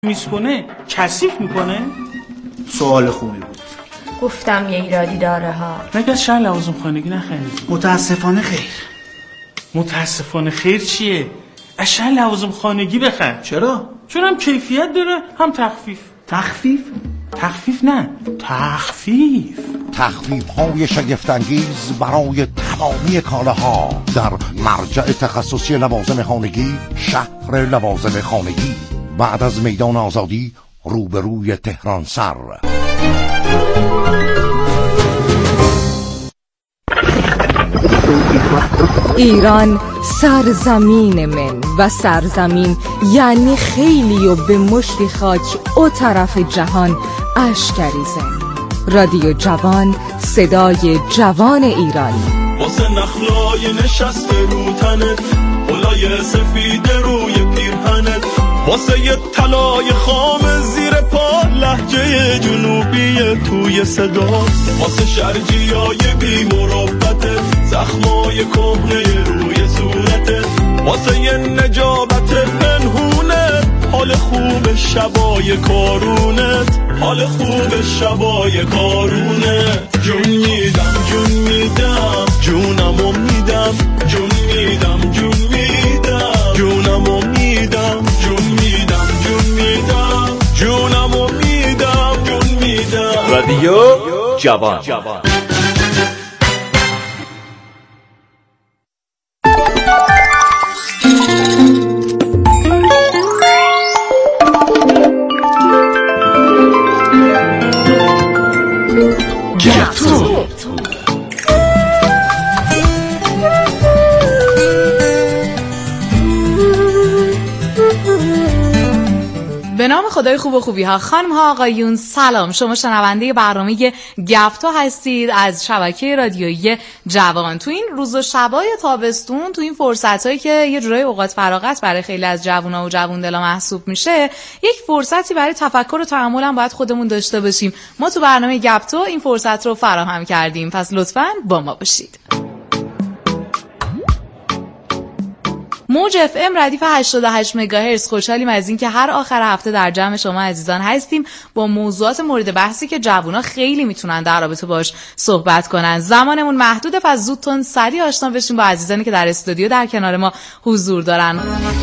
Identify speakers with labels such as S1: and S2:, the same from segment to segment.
S1: میسکنه کثیف میکنه؟
S2: سوال خوبی بود.
S3: گفتم یه ایرادی داره ها.
S1: مگه از شهر لوازم خانگی نخریدی؟
S2: متاسفانه خیر.
S1: متاسفانه خیر چیه؟ از شهر لوازم خانگی بخر.
S2: چرا؟
S1: چون هم کیفیت داره هم تخفیف.
S2: تخفیف؟
S1: تخفیف نه، تخفیف.
S4: تخفیف‌های شگفت‌انگیز برای تمامی کالاها در مرجع تخصصی لوازم خانگی، شهر لوازم خانگی، بعد از میدان آزادی روبروی تهران سر.
S5: ایران سرزمین من و سرزمین یعنی خیلی و به مشتی خاک او طرف جهان اشکریزن. رادیو جوان، صدای جوان ایران.
S6: واسه نخلای نشسته رو تنت، بلای سفید روی پیرهنت، واسه یه طلای خام زیر پا لهجه جنوبی توی صدا، واسه شرجیای بی مربتت، زخمای کهنه روی صورتت، واسه یه نجابت پنهونت، حال خوب شبای کارونت، حال خوب شبای کارونت. جون میدم جون میدم جونمو میدم، جون میدم جون میدم جونمو میدم، جون میدم جون میدم جونمو میدم، جون میدم.
S7: رادیو جوان.
S8: به نام خدای خوب و خوبی ها، خانم ها آقایون سلام. شما شنونده برنامه گپتا هستید از شبکه رادیویی جوان. تو این روز و شبای تابستون، تو این فرصتایی که یه جورای اوقات فراغت برای خیلی از جوونا و جووندلا محسوب میشه، یک فرصتی برای تفکر و تأمل هم باید خودمون داشته باشیم. ما تو برنامه گپتا این فرصت رو فراهم کردیم، پس لطفاً با ما باشید. موج اف ام ردیف 88 مگاهرتز. خوشحالیم از این که هر آخر هفته در جمع شما عزیزان هستیم با موضوعات مورد بحثی که جوونا خیلی میتونن در رابطه باش صحبت کنن. زمانمون محدوده، پس زودتون سریع آشنا بشیم با عزیزانی که در استودیو در کنار ما حضور دارن.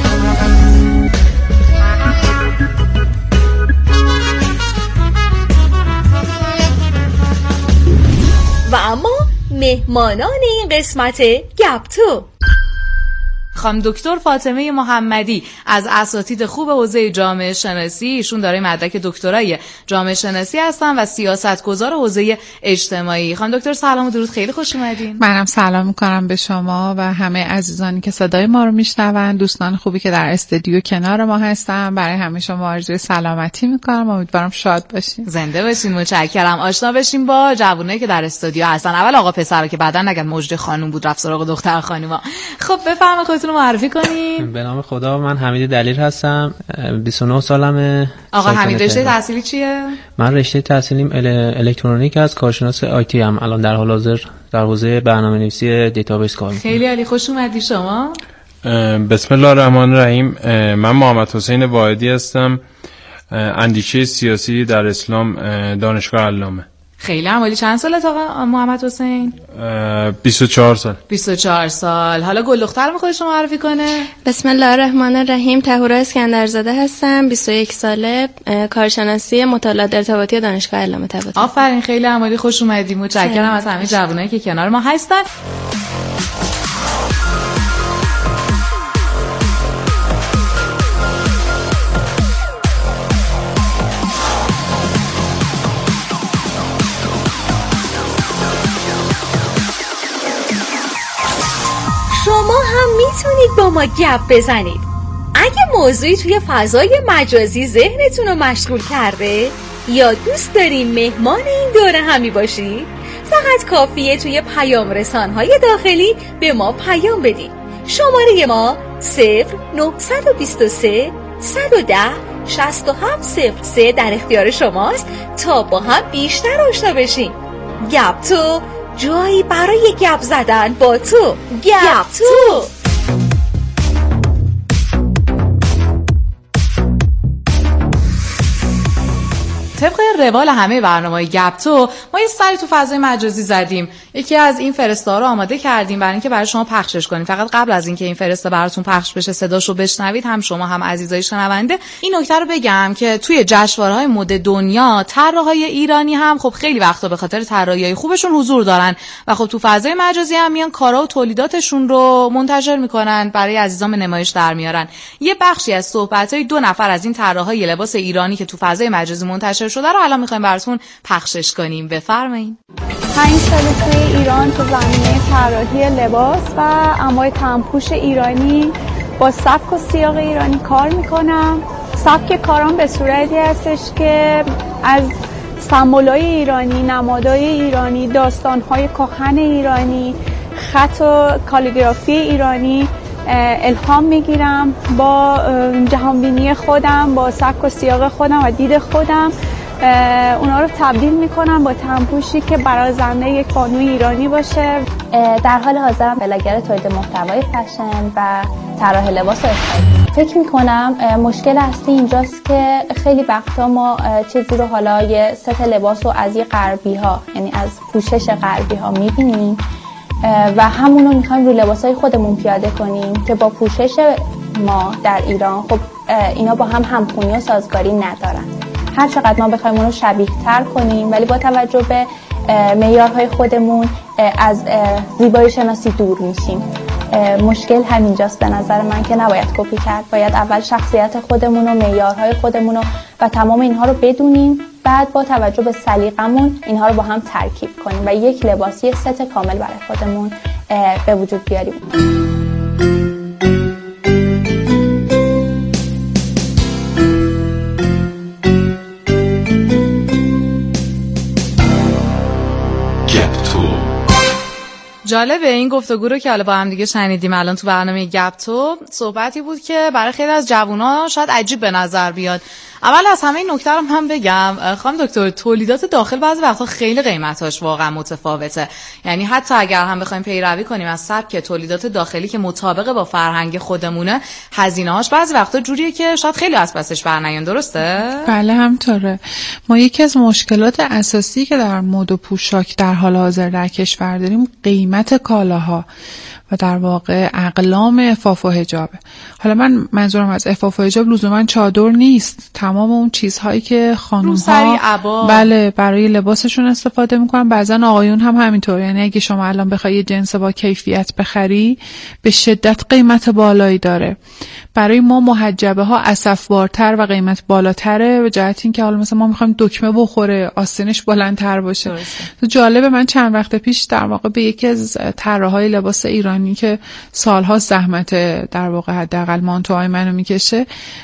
S3: و اما مهمانان این قسمت گپتو،
S8: خانم دکتر فاطمه محمدی از اساتید خوب حوزه جامعه شناسی، ایشون دارای مدرک دکترای جامعه شناسی هستن و سیاستگزار حوزه اجتماعی. خانم دکتر سلام و درود، خیلی خوش اومدین.
S9: منم سلام میکنم به شما و همه عزیزانی که صدای ما رو میشنون، دوستان خوبی که در استودیو کنار ما هستن. برای همه شما آرزوی سلامتی میکنم، امیدوارم شاد باشین.
S8: زنده باشین. متشکرم. آشنا بشیم با جوونایی که در استودیو هستن. اول آقا پسرا که بعدن نگن موجود خانم بود رفت سراغ دختر خانوما. خب بفرمایید خودتون رو معرفی کنین.
S10: به نام خدا، من حمید دلیل هستم، 29 سالمه.
S8: آقا حمید رشته تحصیلی چیه؟
S10: من رشته تحصیلیم الکترونیک است، کارشناس آیتی ام. الان در حال حاضر در حوزه برنامه‌نویسی دیتابیس کار می‌کنم.
S8: خیلی عالی، خوش اومدی شما.
S11: بسم الله الرحمن الرحیم. من محمد حسین واحدی هستم، اندیشه سیاسی در اسلام، دانشگاه علامه.
S8: خیلی عالی. چند سالت آقا محمد حسین؟
S11: 24 سال.
S8: 24 سال. حالا گل دختر رو خودش معرفی کنه.
S12: بسم الله الرحمن الرحیم. طهورا اسکندرزاده هستم، 21 ساله، کارشناسی مطالعات ارتباطی دانشگاه علامه طباطبایی.
S8: آفرین، خیلی عالی، خوش اومدی. متشکرم از همه جوانایی که کنار ما هستن.
S3: شما هم میتونید با ما گپ بزنید. اگه موضوعی توی فضای مجازی ذهنتون رو مشغول کرده یا دوست دارین مهمان این دوره همی باشید، فقط کافیه توی پیام رسانهای داخلی به ما پیام بدید. شماره ما 0923 110 6703 در اختیار شماست تا با هم بیشتر آشنا بشیم. گپ تو، جایی برای گپ زدن با تو. گپ تو.
S8: طبق روال همه برنامه‌های گپ تو ما یه سری تو فضای مجازی زدیم. یکی از این فرستا رو آماده کردیم برای اینکه برای شما پخشش کنیم. فقط قبل از اینکه این فرسته براتون پخش بشه صداشو بشنوید، هم شما هم عزیزای شنونده، این نکته رو بگم که توی جشنواره‌های مد دنیا طراحای ایرانی هم خب خیلی وقتا به خاطر طراحی‌های خوبشون حضور دارن و خب تو فضای مجازی هم میان کارا و تولیداتشون رو منتشر میکنن، برای عزیزان به نمایش در میارن. یه بخشی از صحبت‌های 2 نفر از این طراحای لباس ایرانی که تو فضای مجازی منتشر شده رو الان می‌خوایم براتون پخشش کنیم. بفرمایید.
S7: 5 سال توی ایران تو زمینه طراحی لباس و انواع تن‌پوش ایرانی با سبک و سیاق ایرانی کار میکنم. سبک کارم به صورتی هستش که از سمبولای ایرانی، نمادهای ایرانی، داستانهای کهن ایرانی، خط و کالیگرافی ایرانی الهام میگیرم. با جهانبینی خودم، با سبک و سیاق خودم و دید خودم اونا رو تبدیل میکنم با تن‌پوشی که برازنده یک بانوی ایرانی باشه.
S13: در حال حاضرم بلاگر تولید محتوای فشن و طراح لباس فکر میکنم مشکل اصلی اینجاست که خیلی وقتا ما چیزی رو حالا یه ست لباس رو از یه غربی ها، یعنی از پوشش غربی ها میبینیم و همونو میخوایم رو لباسای خودمون پیاده کنیم که با پوشش ما در ایران خب اینا با هم همخونی و سازگاری ندارن. هر چقدر ما بخوایم اون رو شبیه تر کنیم ولی با توجه به معیارهای خودمون از زیبایی شناسی دور میشیم. مشکل همینجاست به نظر من که نباید کپی کرد. باید اول شخصیت خودمون و معیارهای خودمون و تمام اینها رو بدونیم، بعد با توجه به سلیقمون اینها رو با هم ترکیب کنیم و یک لباس، یک ست کامل برای خودمون به وجود بیاریم.
S8: جالبه این گفتگو رو که حالا با هم دیگه شنیدیم الان تو برنامه گپ تو، صحبتی بود که برای خیلی از جوونا شاید عجیب به نظر بیاد. اول از همه این نکته رو هم بگم خانم دکتر، تولیدات داخل بعضی وقتا خیلی قیمتاش واقعا متفاوته. یعنی حتی اگر هم بخوایم پیروی کنیم از سبک تولیدات داخلی که مطابق با فرهنگ خودمونه، هزینه‌هاش بعضی وقتا جوریه که شاید خیلی از پسش برنیان. درسته؟
S9: بله همطوره. ما یکی از مشکلات اساسی که در مد و پوشاک در حال حاضر در کشور داریم قیمت کالاها و در واقع اقلام عفاف و حجابه. حالا من منظورم از عفاف و حجاب لزوما چادر نیست، تمام اون چیزهایی که خانم‌ها بله برای لباسشون استفاده میکنن، بعضن آقایون هم همینطور. یعنی اگه شما الان بخوای یه جنس با کیفیت بخری به شدت قیمت بالایی داره. برای ما محجبه ها اسفبارتر و قیمت بالاتره به جهت اینکه حالا مثلا ما میخوایم دکمه بخوره، آستینش بلندتر باشه. تو جالبه، من چند وقت پیش در واقع به یکی از طراحای لباس ایرانی که سالها زحمت در واقع حداقل مانتوهای منو میکشه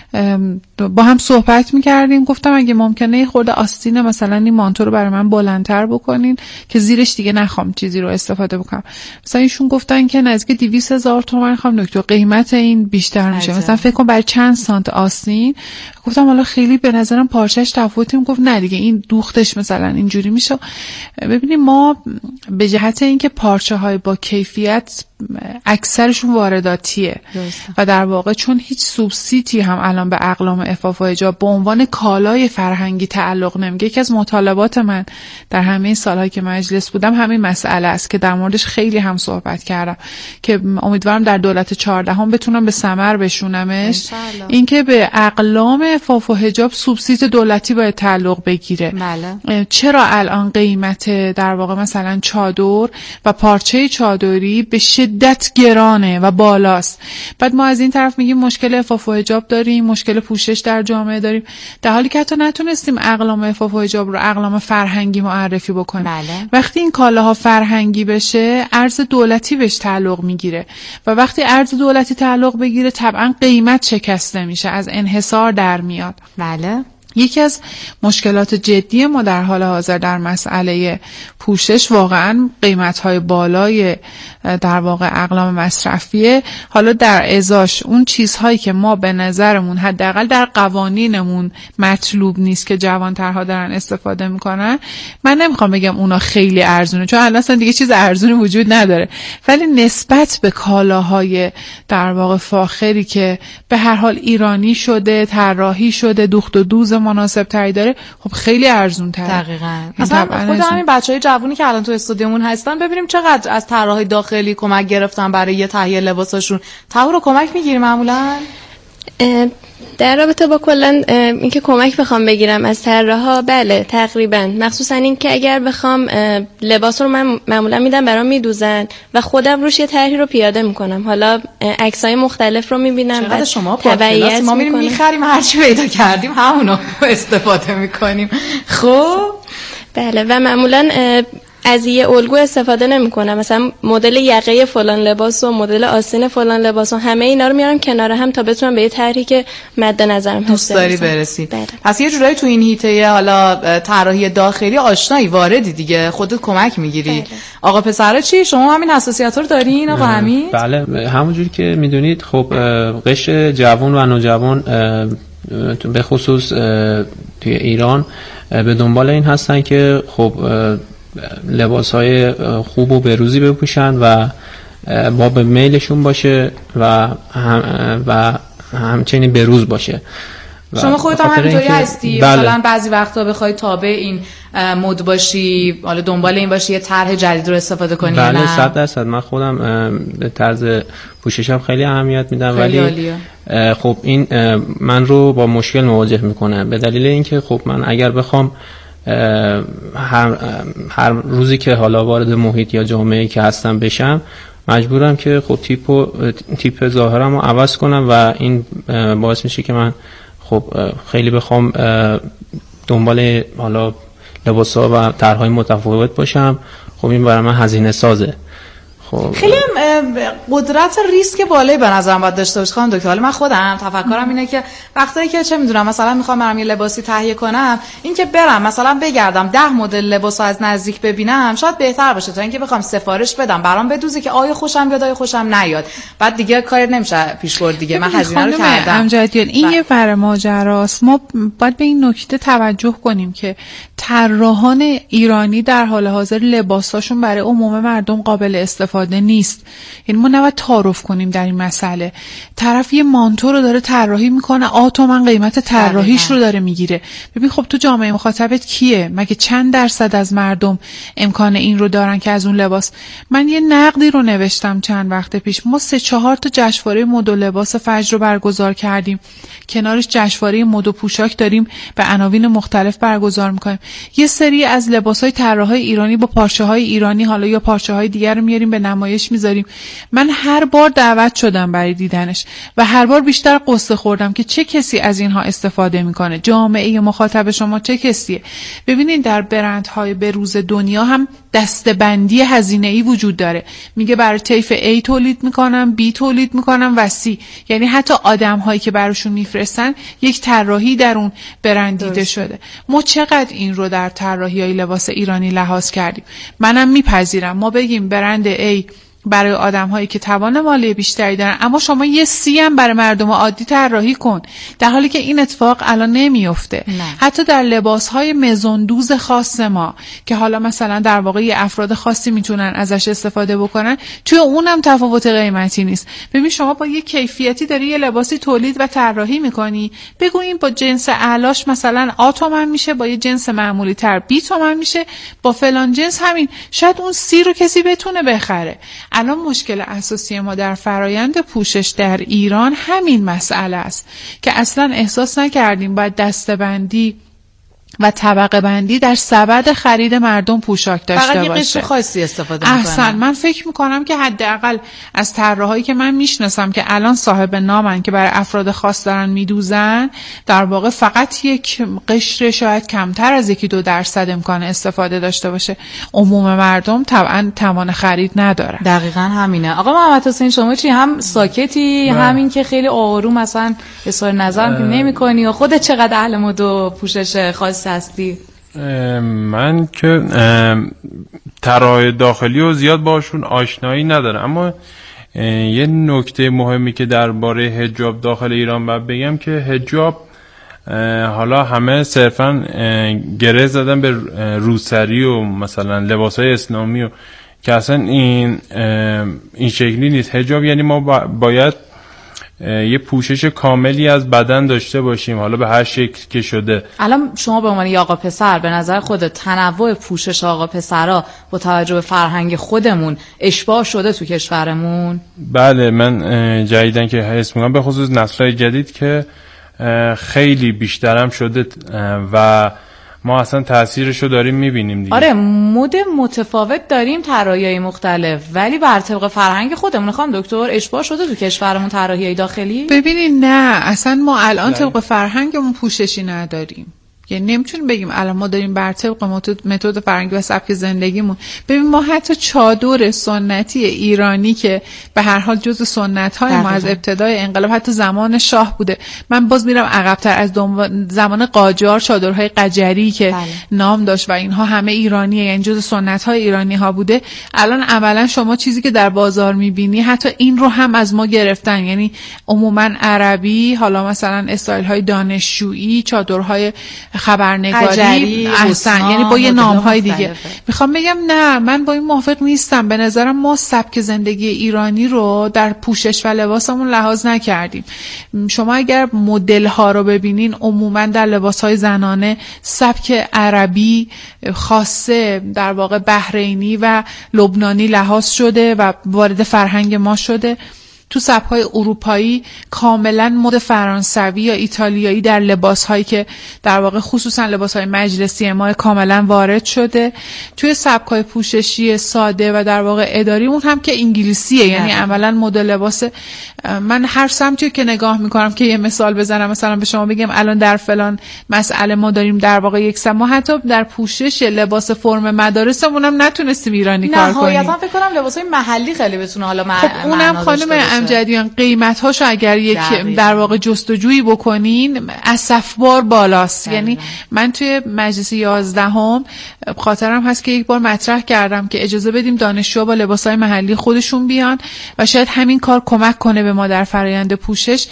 S9: با هم صحبت میکردیم. گفتم اگه ممکنه یه خورده آستین مثلا این مانتو رو برای من بلندتر بکنین که زیرش دیگه نخوام چیزی رو استفاده بکنم. مثلا ایشون گفتن که نزدیک 200,000 تومان خواهم دکتر، قیمت این بیشتر میشه. مثلا فکر کن برای چند سانت آستین. گفتم حالا خیلی به نظرم پارچه‌اش تفاوتی. گفت نه دیگه این دوختش مثلا اینجوری میشه. ببینیم ما به جهت اینکه پارچه‌های با کیفیت اکثرشون وارداتیه و در واقع چون هیچ سوبسیدی هم الان به اقلام عفاف و حجاب به عنوان کالای فرهنگی تعلق نمیگه. یکی از مطالبات من در همه سالهایی که مجلس بودم همین مسئله است که در موردش خیلی هم صحبت کردم که امیدوارم در دولت 14 هم بتونم به ثمر بشونمش. اینکه به اقلام عفاف و حجاب سوبسید دولتی باید تعلق بگیره.
S8: بله.
S9: چرا الان قیمت در واقع مثلا چادر و پارچه چادری به شدت گرانه و بالاست؟ بعد ما از این طرف میگیم مشکل عفاف و حجاب داریم، مشکل پوشش در جامعه داریم، در حالی که حتی نتونستیم اقلام عفاف و حجاب رو اقلام فرهنگی معرفی بکنیم.
S8: بله.
S9: وقتی این کالاها فرهنگی بشه ارز دولتی بهش تعلق میگیره و وقتی ارز دولتی تعلق بگیره طبعا قیمت شکسته میشه، از انحصار در میاد.
S8: بله.
S9: یکی از مشکلات جدی ما در حال حاضر در مسئله پوشش واقعا قیمت‌های بالای در واقع اقلام مصرفیه. حالا در ازاش اون چیزهایی که ما به نظرمون حداقل در قوانینمون مطلوب نیست که جوانترها دارن استفاده میکنن، من نمیخوام بگم اونا خیلی ارزونه چون الان اصلا دیگه چیز ارزونی وجود نداره، ولی نسبت به کالاهای در واقع فاخری که به هر حال ایرانی شده، طراحی شده، دوخت و دوز مناسب تری داره خب خیلی ارزون تره.
S8: دقیقاً. مثلا خود همین بچهای جوونی که الان تو استودیومون هستن ببینیم چقدر از طراحای داخلی کمک گرفتن برای تهیه لباساشون. رو کمک میگیری معمولاً؟
S12: در رابطه با کلا اینکه کمک بخوام بگیرم از طراحا، بله تقریبا، مخصوصا اینکه اگر بخوام لباس رو من معمولا میدم برام میدوزن و خودم روش یه طرحی رو پیاده میکنم، حالا عکسای مختلف رو میبینم
S8: بعد شما پادکست ما میریم میخریم هرچی پیدا کردیم همونو استفاده میکنیم. خب
S12: بله و معمولا از یه الگو استفاده نمی‌کنم، مثلا مدل یقه فلان لباس و مدل آستین فلان لباس و همه اینا رو میارم کنار هم تا بتونم به یه طرحی که مد نظرم هست
S8: دوست داری برسی. پس یه جورایی تو این هیته حالا طراحی داخلی آشنایی، واردی دیگه، خودت کمک میگیری. بله. آقا پسرا چی؟ شما همین حساسیت‌ها رو دارین آقا حمید؟
S10: بله همونجوری که میدونید خب قشر جوان و نوجوان به خصوص توی ایران به دنبال این هستن که خب لباس‌های خوب و بروزی بپوشن و با به میلشون باشه و همچنین بروز باشه.
S8: شما خودت هم همینطوری هستی؟
S10: بله.
S8: مثلا بعضی وقتا بخوای تابع این مد باشی، حالا دنبال این باشی یه طرح جدید رو استفاده کنی؟
S10: بله 100% من خودم به طرز پوششم خیلی اهمیت میدم، ولی خب این من رو با مشکل مواجه میکنه به دلیل اینکه خب من اگر بخوام هر روزی که حالا وارد محیط یا جامعه‌ای که هستم بشم، مجبورم که خب تیپ ظاهرم رو عوض کنم و این باعث میشه که من خب خیلی بخوام دنبال حالا لباس‌ها و طرح‌های متفاوت باشم. خب این برای من هزینه سازه.
S8: خیلی قدرت ریسک بالایی به نظرم باید داشته باشه خانم دکتر. حالا من خودم تفکرم اینه که وقتی که چه میدونم مثلا میخوام برام یه لباسی تهیه کنم، این که برم مثلا بگردم 10 مدل لباس از نزدیک ببینم شاید بهتر باشه تا اینکه بخوام سفارش بدم برام بدوزه که آیا خوشم بیاد آیا خوشم نیاد، بعد دیگه کار نمیشه پیش برد دیگه. من هزینه رو کردم.
S9: امجدیان این یه ور ماجراست. ما باید به این نکته توجه کنیم که طراحان ایرانی در حال حاضر لباساشون برای عموم مردم قابل استفاده نیست. یعنی ما نباید تعارف کنیم در این مسئله. طرف یه مانتو رو داره طراحی میکنه، تومن قیمت طراحیش رو داره میگیره. ببین خب تو جامعه مخاطبت کیه؟ مگه چند درصد از مردم امکان این رو دارن که از اون لباس؟ من یه نقدی رو نوشتم چند وقت پیش. ما 3-4 تا جشنواره مد و لباس فجر رو برگزار کردیم، کنارش جشنواره مد و پوشاک داریم به عناوین مختلف برگزار میکنیم. یه سری از لباسای طراحای ایرانی با پارچه‌های ایرانی حالا یا پارچه‌های دیگر رو میاریم به نمایش میذاریم. من هر بار دعوت شدم برای دیدنش و هر بار بیشتر قصه خوردم که چه کسی از اینها استفاده میکنه، جامعه مخاطب شما چه کسیه. ببینید در برندهای بروز دنیا هم دسته‌بندی هزینه‌ای وجود داره. میگه برای طیف A تولید میکنم، B تولید میکنم و C. یعنی حتی آدم‌هایی که براشون میفرستن یک طراحی در اون برند دیده شده. ما چقدر این رو در طراحی‌های لباس ایرانی لحاظ کردیم. منم میپذیرم ما بگیم برند A برای آدم‌هایی که توان مالی بیشتری دارن، اما شما یه سی هم برای مردم عادی طراحی کن، در حالی که این اتفاق الان نمیفته. حتی در لباس‌های مزوندوز خاص ما که حالا مثلا در واقع افراد خاصی میتونن ازش استفاده بکنن، توی اونم تفاوت قیمتی نیست. ببین شما با یه کیفیتی داری یه لباسی تولید و طراحی میکنی، بگو این با جنس اعلاش مثلا A تومن میشه، با یه جنس معمولی تر B تومن میشه، با فلان جنس همین، شاید اون C رو کسی بتونه بخره. الان مشکل اساسی ما در فرایند پوشش در ایران همین مسئله است که اصلا احساس نکردیم باید دسته‌بندی و طبقه بندی در سبد خرید مردم پوشاک داشته باشه.
S8: فقط یه قشر خاصی استفاده میکنن.
S9: احسن. من فکر میکنم که حداقل از طراحایی که من میشناسم که الان صاحب نامن که برای افراد خاص دارن میدوزن، در واقع فقط یک قشر شاید کمتر از 1-2% امکان استفاده داشته باشه. عموم مردم طبعا توان خرید ندارن.
S8: دقیقاً همینه. آقا محمد حسین شما چی؟ هم ساکتی، همین که خیلی آروم مثلا اظهار نظر نمی‌کنی و خودت چقدر اهل مد و پوشش خاص هستی؟
S11: من که طراح داخلی و زیاد باشون آشنایی ندارم، اما یه نکته مهمی که درباره حجاب داخل ایران باید بگم که حجاب حالا همه صرفا گره زدن به روسری و مثلا لباسای اسلامی و که اصلا این شکلی نیست. حجاب یعنی ما باید یه پوشش کاملی از بدن داشته باشیم، حالا به هر شکل که شده.
S8: الان شما به عنوان آقا پسر به نظر خودت تنوع پوشش آقا پسرا با توجه به فرهنگ خودمون اشباع شده تو کشورمون؟
S11: بله، من جدیدن که حس میکنم به خصوص نسل‌های جدید که خیلی بیشترم شده و ما اصلا تاثیرشو داریم میبینیم دیگه.
S8: آره، مد متفاوت داریم، طراحی‌های مختلف، ولی بر طبق فرهنگ خودمون خانم دکتر اشباع شده تو کشورمون طراحی‌های داخلی؟
S9: ببینید نه، اصلا ما الان طبق فرهنگمون پوششی نداریم. یعنی نمیتونیم بگیم الان ما داریم بر طبق متد فرهنگی و سبک زندگیمون. ببین ما حتی چادر سنتی ایرانی که به هر حال جزء سنت‌های ما از ابتدای انقلاب حتی زمان شاه بوده، من باز میرم عقب‌تر از زمان قاجار چادرهای قجری که نام داشت و اینها همه ایرانیه، یعنی جزء سنت‌های ایرانی‌ها بوده. الان عملاً شما چیزی که در بازار می‌بینی حتی این رو هم از ما گرفتن، یعنی عموماً عربی، حالا مثلا استایل‌های دانشجویی، چادرهای خبرنگاری، احسن، یعنی با یه نام‌های دیگه. میخوام بگم نه، من با این موافق نیستم. به نظرم ما سبک زندگی ایرانی رو در پوشش و لباسمون لحاظ نکردیم. شما اگر مدل‌ها رو ببینین عموماً در لباس‌های زنانه سبک عربی خاصه در واقع بحرینی و لبنانی لحاظ شده و وارد فرهنگ ما شده. تو سبک‌های اروپایی کاملا مد فرانسوی یا ایتالیایی در لباس‌هایی که در واقع خصوصا لباس‌های مجلسی ما کاملا وارد شده. توی سبک‌های پوششی ساده و در واقع اداری اون هم که انگلیسیه، یعنی عملا مد لباس. من هر سمتی که نگاه می‌کنم که یه مثال بزنم، مثلا به شما بگم الان در فلان مسئله ما داریم در واقع یک ما حتی در پوشش لباس فرم مدارسمون هم نتونستیم ایرانی کار کنیم.
S8: نهایتاً فکر کنم لباس‌های محلی خیلی بتونه حالا
S9: اونم خانم امجدیان قیمت‌هاشو اگر یک در واقع جستجویی بکنین اسفبار بالاست. یعنی من توی مجلس 11 خاطرم هست که یک بار مطرح کردم که اجازه بدیم دانشجوها با لباسای محلی خودشون بیان و شاید همین کار کمک کنه به ما در فرآیند پوشش.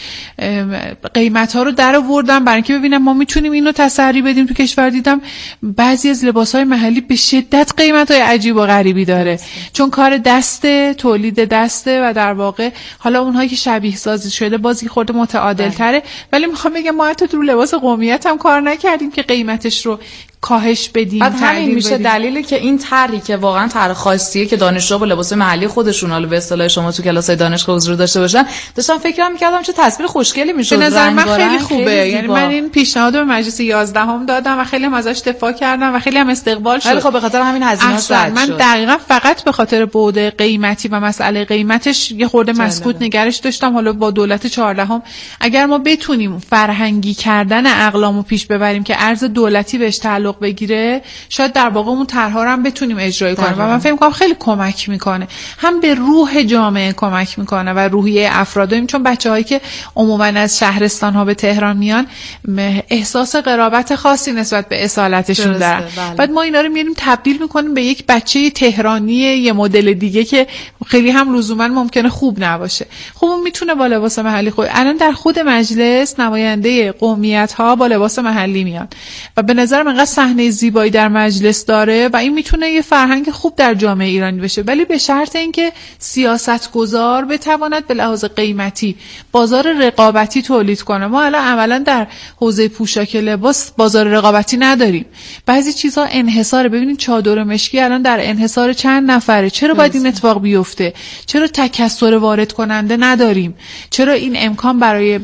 S9: قیمت‌ها رو درآوردم برای اینکه ببینم ما میتونیم اینو تسری بدیم تو کشور. دیدم بعضی از لباسای محلی به شدت قیمت‌های عجیب و غریبی داره، چون کار دسته، تولید دسته و در واقع حالا اونهایی که شبیه سازی شده بازی خورده متعادل تره. ولی میخوام بگم ما حتی تو لباس قومیت هم کار نکردیم که قیمتش رو کاهش بدیم.
S8: بعد همین میشه دلیلی که این طرحی که واقعا طرح خاصیه که دانشجو با لباس محلی خودشون، حالا به اصطلاح شما تو کلاسای دانشگاه حضور داشته باشن، داشتم فکر می‌کردم چه تصویر خوشگلی میشد.
S9: به نظر من خیلی خوبه. یعنی من این پیشنهاد به مجلس 11 دادم و خیلی هم ازش دفاع کردم و خیلی هم استقبال شد.
S8: ولی خب به خاطر همین هزینه زد
S9: من دقیقاً فقط به خاطر بعد قیمتی و مسئله قیمتش یه خورده مسکوت نگرش داشتم. حالا با دولت 14 اگر ما بتونیم فرهنگی کردن اقلامو پیش ببریم که ارز دولتی بهش تعلق بگیره، شاید در واقع اون طرح‌ها رو هم بتونیم اجرا کنیم و من فکر می‌کنم خیلی کمک میکنه، هم به روح جامعه کمک میکنه و روحیه افراد. چون بچه‌هایی که عموما از شهرستان‌ها به تهران میان احساس قرابت خاصی نسبت به اصالتشون دارن. بعد ما اینا رو میاریم تبدیل میکنیم به یک بچه تهرانی یه مدل دیگه که خیلی هم لزوما ممکنه خوب نباشه. خب اون میتونه با لباس محلی خود. الان در خود مجلس نماینده قومیت‌ها با لباس محلی میان و به نظر من صحنه زیبایی در مجلس داره و این میتونه یه فرهنگ خوب در جامعه ایرانی بشه، ولی به شرط اینکه سیاستگزار بتواند به لحاظ قیمتی بازار رقابتی تولید کنه. ما الان عملا در حوزه پوشاک لباس بازار رقابتی نداریم. بعضی چیزها انحصاره. ببینید چادر مشکی الان در انحصار چند نفره. چرا باید این اتفاق بیفته؟ چرا تکثر وارد کننده نداریم؟ چرا این امکان برای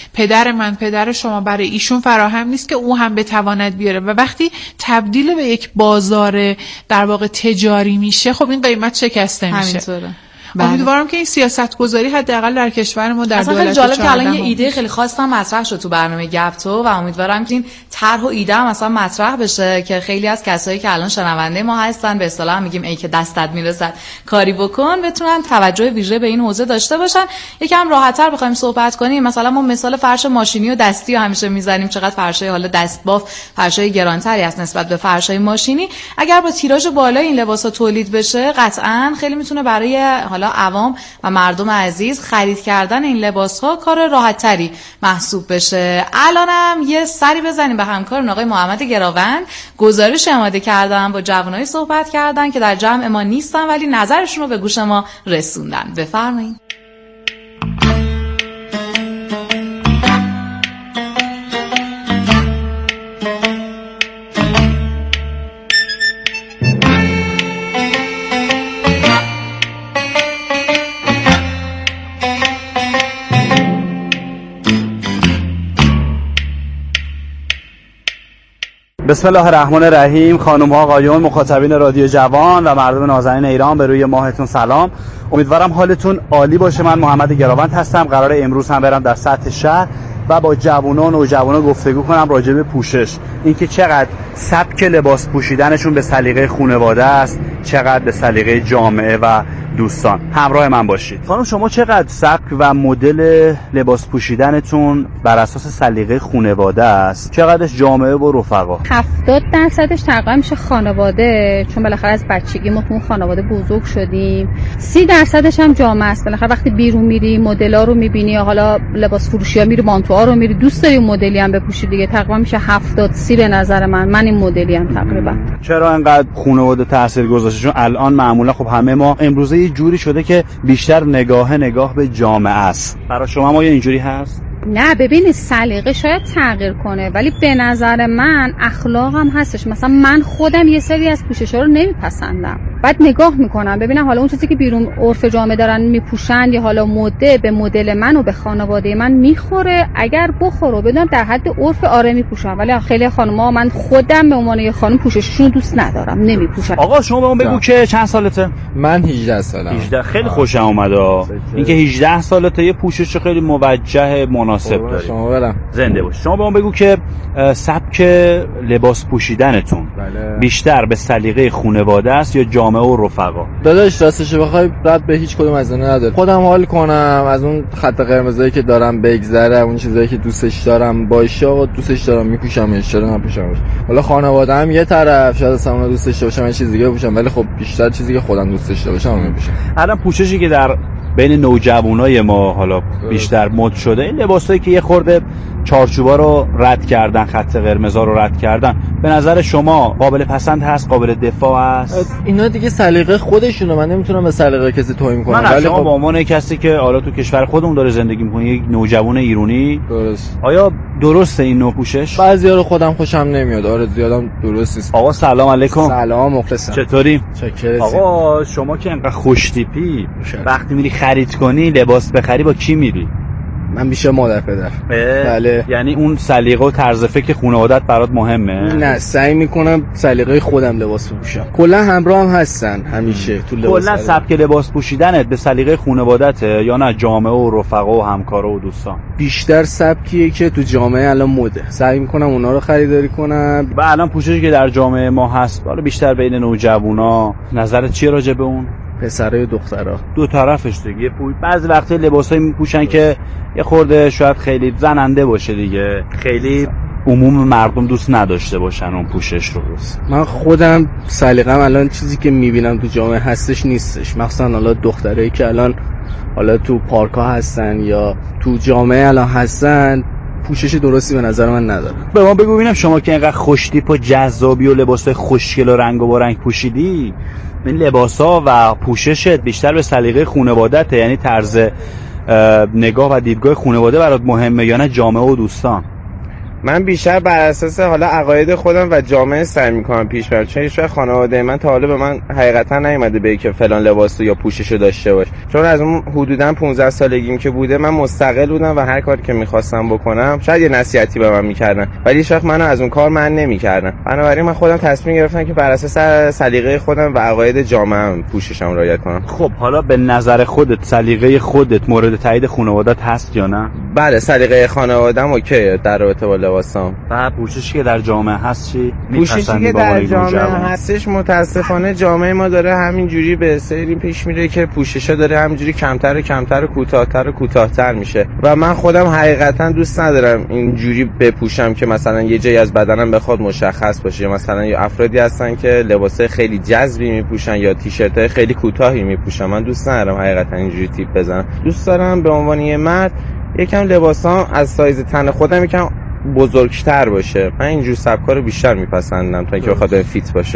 S9: پدر شما برای ایشون فراهم نیست که او هم بتواند بیاره؟ و وقتی تبدیل به یک بازار در واقع تجاری میشه، خب این قیمت شکسته میشه.
S8: همینطوره.
S9: امیدوارم که این سیاست گذاری حداقل در کشور ما در دولت
S8: خیلی جالب که الان یه ایده خیلی خاص هم مطرح شد تو برنامه گپ تو و امیدوارم که این طرح و ایده هم مثلا مطرح بشه که خیلی از کسایی که الان شنونده ما هستن، به اصطلاح میگیم ای که دستت میرسد کاری بکن، بتونن توجه ویژه به این حوزه داشته باشن. یکم راحت‌تر بخوایم صحبت کنیم، مثلا ما مثال فرش ماشینی و دستی رو همیشه میزنیم، چقدر فرشای حالا دستباف فرشای گرانتری است نسبت به فرشای ماشینی. اگر با تیراژ بالا این لباسا تولید بشه، قطعاً خیلی میتونه برای عوام و مردم عزیز خرید کردن این لباس‌ها کار راحت‌تری محسوب بشه. الانم یه سری بزنیم به همکارم آقای محمد گراوند. گزارش آماده کردن، با جوانایی صحبت کردن که در جمع ما نیستن ولی نظرشون رو به گوش ما رسوندن. بفرمایید.
S2: بسم الله الرحمن الرحیم. خانم ها آقایون مخاطبین رادیو جوان و مردم نازنین ایران، به روی ماهتون سلام. امیدوارم حالتون عالی باشه. من محمد گراوند هستم. قراره امروز هم برم در سطح شهر و با جوانان و جوانان گفتگو کنم راجع به پوشش، اینکه چقدر سبک لباس پوشیدنشون به سلیقه خانواده است، چقدر به سلیقه جامعه و دوستان. همراه من باشید. خانم شما چقدر سبک و مدل لباس پوشیدنتون بر اساس سلیقه خانواده است، چقدرش جامعه و رفقا؟
S7: 70% تقریبا میشه خانواده، چون بالاخره از بچگی ما تو خانواده بزرگ شدیم. 30% هم جامعه است. بالاخره وقتی بیرون میری مدل‌ها رو میبینی، یا حالا لباس فروشی‌ها میری مانتوها رو میری، دوست داری مدلی هم بپوشی دیگه. تقریبا میشه 70-30 به نظر من این مدلی هم تقریبا.
S2: چرا انقدر خانواده تاثیر گذاشته؟ چون الان معمولا خب همه ما امروزه یه جوری شده که بیشتر نگاه به جامعه است. برای شما ما اینجوری هست؟
S7: نه ببینید، سلیقه شاید تغییر کنه ولی به نظر من اخلاقم هستش. مثلا من خودم یه سری از پوشش‌ها رو نمیپسندم، بعد نگاه میکنم ببینم حالا اون چیزی که بیرون عرف جامعه دارن میپوشن یا حالا مده به مدل من و به خانواده من میخوره. اگر بخوره بدونم در حد عرف آره میپوشم، ولی خیلی خانم‌ها من خودم به عنوان یه خانم پوشششون دوست ندارم، نمیپوشم.
S2: آقا شما به من بگو که چند سالته؟
S14: من 18 سالم.
S2: 18 خیلی خوشم اومد. اینکه 18 سالته یه پوشش خیلی موجه مناسب داری.
S14: شما برم
S2: زنده باش. شما به من بگو که سبک لباس پوشیدنتون بیشتر به سلیقه خانواده است یا جامعه و رفقا؟
S14: داداش راستش بخوای رد به هیچ کدوم از اینا نداره. خودم حال کنم، از اون خط قرمزایی که دارم بگذره، اون چیزایی که دوستش دارم باشه و دوستش دارم میپوشمش، چرا نپوشمش. حالا خانواده‌ام یه طرف، شاید اصلا اون دوستش داشته باشم چیز دیگه بپوشم، ولی خب بیشتر چیزی که خودم دوستش داشته باشم میپوشم.
S2: الان پوششی که در بین نوجوانای ما حالا بیشتر مد شده، این لباسایی که یه خورده چارچوبا رو رد کردن، خط قرمزا رو رد کردن، به نظر شما قابل پسند هست، قابل دفاع است؟
S14: اینا دیگه سلیقه خودشونه، من نمیتونم به سلیقه کسی توهین کنم.
S2: ولی شما به عنوان کسی که حالا تو کشور خودمون داره زندگی می‌کنه، یک نوجوان ایرانی،
S14: درست،
S2: آیا درسته این نوع پوشش؟
S14: بعضیا رو خودم خوشم نمیاد، آره زیادم درست نیست.
S2: آقا سلام علیکم.
S14: سلام، مخلصم.
S2: چطوری؟
S14: چکرسی.
S2: آقا شما که انقدر خوش تیپی، وقتی میری خرید کنی لباس بخری با کی میری؟
S14: من بیشتر مادر پدر. بله.
S2: یعنی اون سلیقه و طرز فکر خانواده‌ات برات مهمه؟
S14: نه، سعی میکنم سلیقه خودم لباس بپوشم. کلا همراه هم هستن همیشه تو لباس.
S2: کلا سبک لباس پوشیدنت به سلیقه خانواده‌ته یا نه جامعه و رفقا و همکارا و دوستان؟
S14: بیشتر سبکیه که تو جامعه الان مده. سعی میکنم اونا رو خریداری کنم.
S2: و الان پوششی که در جامعه ما هست، حالا بیشتر بین نوجوانا، نظرت چیه راجع به اون؟
S14: پسرای و دخترا
S2: دو طرفش دیگه. بعضی وقتا لباسایی میپوشن که یه خورده شاید خیلی زننده باشه دیگه، خیلی عموم مردم دوست نداشته باشن اون پوشش رو.
S14: من خودم سلیقه‌م الان چیزی که میبینم تو جامعه هستش نیستش، مخصوصا حالا دخترایی که الان حالا تو پارک‌ها هستن یا تو جامعه الان هستن، پوشش درستی به نظر من نداره.
S2: به ما بگو ببینم، شما که اینقدر خوشتیپ و جذابی و لباسای خوشگل و رنگ و با رنگ پوشیدی، این لباسا و پوششت بیشتر به سلیقه خانواده‌ته، یعنی طرز نگاه و دیدگاه خانواده برات مهمه یا نه جامعه و دوستان؟
S15: من بیشتر بر اساس حالا عقاید خودم و جامعه سعی می‌کنم پیش برم، چون هیچ وقت خانواده من تا حالا به من حقیقتا نیومده بگه که فلان لباسو یا پوششو داشته باش، چون از اون حدودا 15 سالگیم که بوده من مستقل بودم و هر کاری که می‌خواستم بکنم، شاید یه نصیحتی به من می‌کردن ولی هیچ وقت منو از اون کار من نمی‌کردم. بنابراین من خودم تصمیم گرفتم که بر اساس سلیقه خودم و عقاید جامعه‌ام پوششم رعایت کنم.
S2: خب حالا به نظر خودت سلیقه خودت مورد تایید خانواده‌ت هست یا نه؟
S15: بله، سلیقه خانواده‌ام اوکیه در رابطه با لباسام.
S2: و پوششی که در جامعه هست چی؟
S15: پوششی که در جامعه هستش متاسفانه جامعه ما داره همینجوری به سری پیش میره که پوششا داره همینجوری کمتر و کمتر و کوتاه‌تر و کوتاه‌تر میشه و من خودم حقیقتا دوست ندارم اینجوری بپوشم که مثلا یه جایی از بدنم بخواد مشخص باشه. مثلا یا افرادی هستن که لباسای خیلی جذبی میپوشن یا تیشرتای خیلی کوتاهی میپوشن، من دوست ندارم حقیقتا اینجوری تیپ بزنم. دوست دارم به عنوان یه مرد یکم لباسام از سایز تن خودم یکم بزرگتر باشه. من اینجور سبکا رو بیشتر میپسندم تا اینکه بخواد فیت باشه.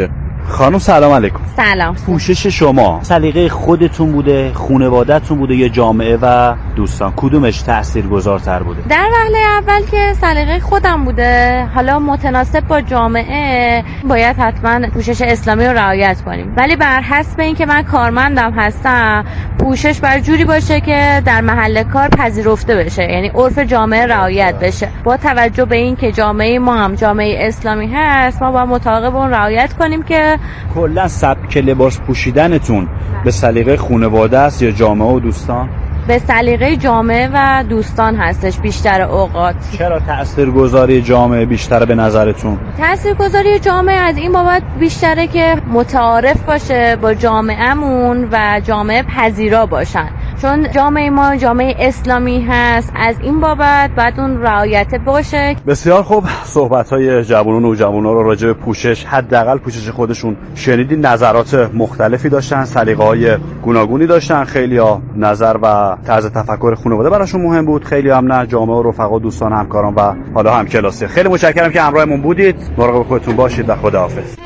S2: خانم سلام علیکم.
S3: سلام.
S2: پوشش شما سلیقه خودتون بوده، خانواده‌تون بوده یا جامعه و دوستان؟ کدومش تاثیرگذارتر بوده؟
S3: در وهله اول که سلیقه خودم بوده، حالا متناسب با جامعه باید حتما پوشش اسلامی رو رعایت کنیم، ولی بر حسب اینکه من کارمندم هستم پوشش بر جوری باشه که در محل کار پذیرفته بشه، یعنی عرف جامعه رعایت بشه. با توجه به اینکه جامعه ما هم جامعه اسلامی هست، ما باید مطابق اون رعایت کنیم که
S2: کلا سبک لباس پوشیدنتون به سلیقه خانواده است یا جامعه و دوستان؟
S3: به سلیقه جامعه و دوستان هستش بیشتر اوقات.
S2: چرا تاثیرگذاری جامعه بیشتر به نظرتون؟
S3: تاثیرگذاری جامعه از این بابت بیشتره که متعارف باشه با جامعهمون و جامعه پذیرا باشن، چون جامعه ما جامعه اسلامی هست، از این بابت باید اون رعایت باشه.
S2: بسیار خوب، صحبت‌های جوانان و جوانان رو راجع به پوشش، حداقل پوشش خودشون شنیدین. نظرات مختلفی داشتن، سلیقه‌های گوناگونی داشتن. خیلی‌ها نظر و طرز تفکر خانواده براشون مهم بود، خیلی‌ها هم نه، جامعه و رفقا، دوستان، همکاران و حالا همکلاسی. خیلی متشکرم که همراهمون بودید. مراقب خودتون باشید و خداحافظ.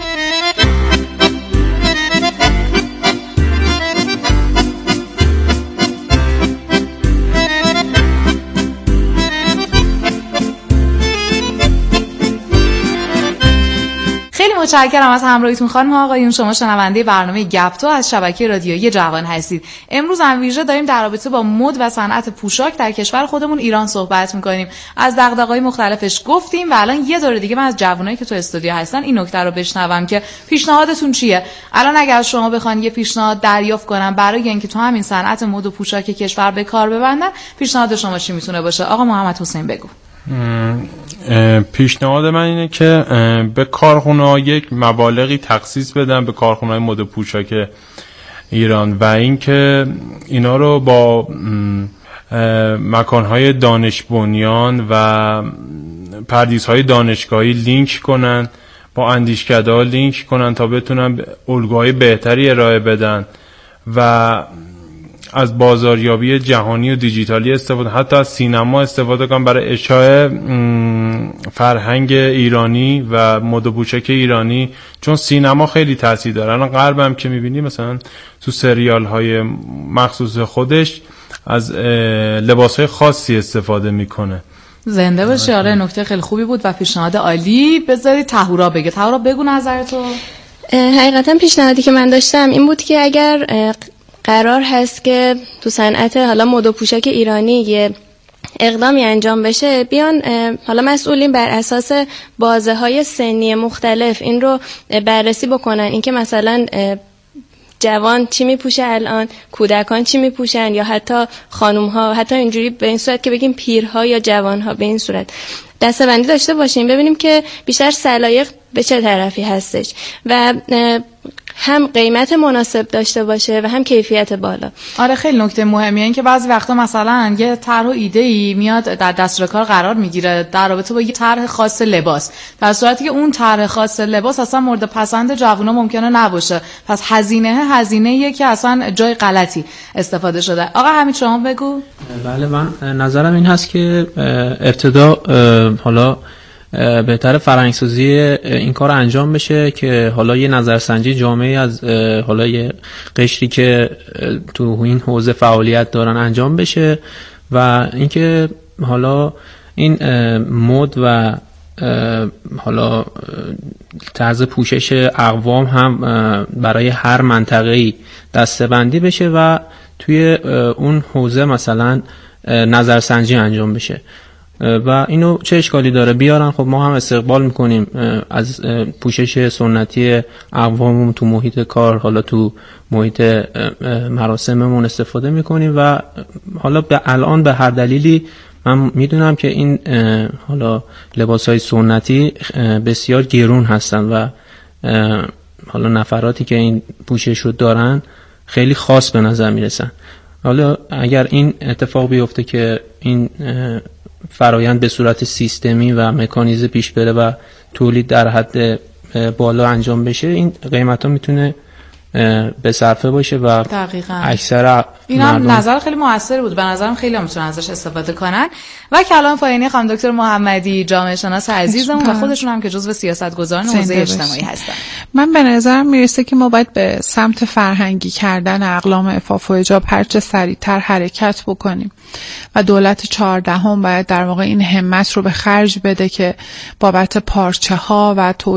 S8: متشکرم از همراهیتون خانم ها آقایون. شما شنونده برنامه گپ تو از شبکه رادیویی جوان هستید. امروز هم ویژه داریم در رابطه با مد و صنعت پوشاک در کشور خودمون ایران صحبت می‌کنیم. از دغدغه‌های مختلفش گفتیم و الان یه دوره دیگه من از جوانایی که تو استودیو هستن این نکته رو بشنوم که پیشنهادتون چیه. الان اگر شما بخواید یه پیشنهاد دریافت کنن برای اینکه تو همین صنعت مد و پوشاک کشور به کار ببندن، پیشنهاد شما چی میتونه باشه؟ آقا محمد حسین بگو.
S11: پیشنهاد من اینه که به کارخونه‌ها یک مبالغی تخصیص بدن به کارخونه‌های مد و پوشاک ایران و اینکه اینا رو با مکان‌های دانش بنیان و پردیس‌های دانشگاهی لینک کنن، با اندیشکده‌ها لینک کنن تا بتونن الگوهای بهتری ارائه بدن و از بازاریابی جهانی و دیجیتالی استفاده، حتی از سینما استفاده کنن برای اشاعه فرهنگ ایرانی و مد و پوشاک ایرانی، چون سینما خیلی تاثیر داره. الان غرب هم که می‌بینی مثلا تو سریال های مخصوص خودش از لباس‌های خاصی استفاده میکنه.
S8: زنده باشه. آره نکته خیلی خوبی بود و پیشنهاد عالی. بذارید طهورا بگه. طهورا بگو نظرتو.
S12: حقیقتا پیشنهادی که من داشتم این بود که اگر قرار هست که تو صنعت حالا مد و پوشاک ایرانی یه اقدامی انجام بشه، بیان حالا مسئولین بر اساس بازه‌های سنی مختلف این رو بررسی بکنن، اینکه مثلا جوان چی میپوشه الان، کودکان چی میپوشن، یا حتی خانوم‌ها، حتی اینجوری به این صورت که بگیم پیرها یا جوان‌ها، به این صورت دسته‌بندی داشته باشیم ببینیم که بیشتر سلایق به چه طرفی هستش و هم قیمت مناسب داشته باشه و هم کیفیت بالا.
S8: آره خیلی نکته مهمیه این که بعضی وقتا مثلا یه طرح و ایده‌ای میاد در دستور کار قرار میگیره در رابطه با یه طرح خاص لباس، در صورتی که اون طرح خاص لباس اصلا مورد پسند جوونا ممکنه نباشه، پس هزینه‌ایه که اصلا جای غلطی استفاده شده. آقا همین شما بگو.
S10: بله من نظرم این هست که ابتدا حالا بهتر فرهنگسازی این کار انجام بشه که حالا یه نظرسنجی جامعی از حالا یه قشری که تو این حوزه فعالیت دارن انجام بشه و اینکه حالا این مد و حالا طرز پوشش اقوام هم برای هر منطقه‌ای دسته‌بندی بشه و توی اون حوزه مثلا نظرسنجی انجام بشه و اینو چه اشکالی داره بیارن. خب ما هم استقبال میکنیم از پوشش سنتی اقواممون تو محیط کار، حالا تو محیط مراسممون استفاده میکنیم و حالا به الان به هر دلیلی من میدونم که این حالا لباسهای سنتی بسیار گرون هستن و حالا نفراتی که این پوشش رو دارن خیلی خاص به نظر میرسن. حالا اگر این اتفاق بیفته که این فرایند به صورت سیستمی و مکانیزه پیش بره و تولید در حد بالا انجام بشه، این قیمت ها میتونه به صرفه باشه و
S8: دقیقاً
S10: اکثر
S8: این هم نظر خیلی موثر بود. به نظرم خیلی هم میتونن ازش استفاده کنن. و کلام پایانی خانم دکتر محمدی، جامعه شناس عزیزمون و خودشون هم که جزو سیاستگزاران حوزه اجتماعی هستن.
S9: من به نظرم میرسه که ما باید به سمت فرهنگی کردن اقلام عفاف و حجاب هرچه سریعتر حرکت بکنیم و دولت 14 باید در واقع این همت رو به خرج بده که بابت پارچه ها و